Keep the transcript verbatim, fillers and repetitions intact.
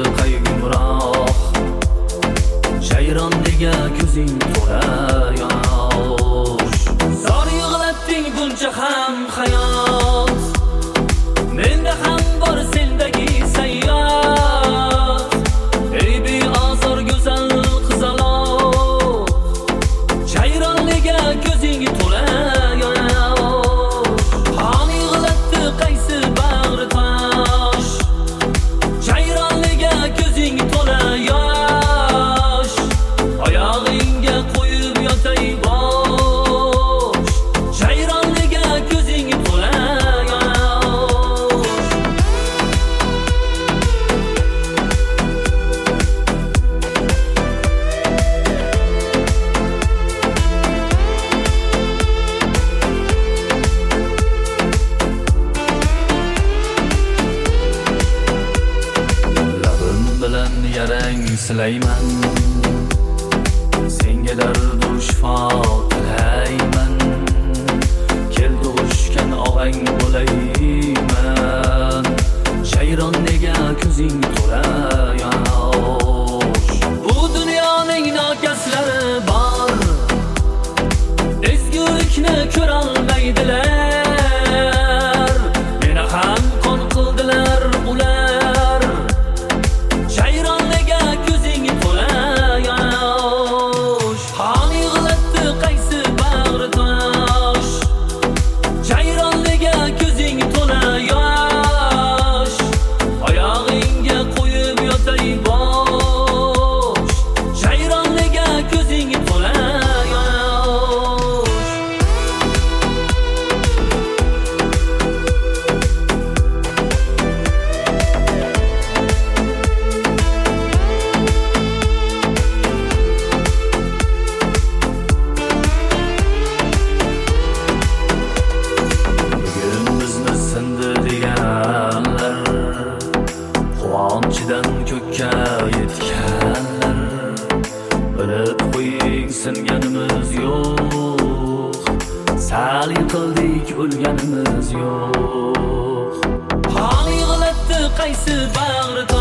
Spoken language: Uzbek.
qayg'uroq. Jayron nega ko'zing to'la yosh? Zor yig'latding buncha ham hayot, menda ham bor sendagi sayyot. Ey beozor go'zal qizaloq, jayron nega ko'zing to'la yosh? Qon yig'latdi qaysi bag'ri tosh, jayron nega ko'zing to'la yosh? Oyog'ingga qo'yib yotay bosh, jayron nega ko'zing to'la yosh? Labim bilan yarang silayman, senga dardu shifo tilayman. Kel tug'ishgan og'ang bo'layman, jayron nega ko'zing to'la yosh? Bu dunyoning nokaslari bor, ezgulikni ko'rolmaydilar. Meni ham qon qildilar ular, jayron nega ko'zing to'la yosh? Qon yig'latdi qaysi bag'ri tosh, jayron nega ko'zing to'la yosh? Oyog'ingga qo'yib yotay bosh, jayron nega ko'zing to'la yosh? Bugun bizni sindi deganlar, quvonchidan ko'kka yetganlar. Bilib qo'ying singanimiz yo'q, sal yiqildik o'lganimiz yo'q. Qon yig'latdi qaysi bag'ri tosh,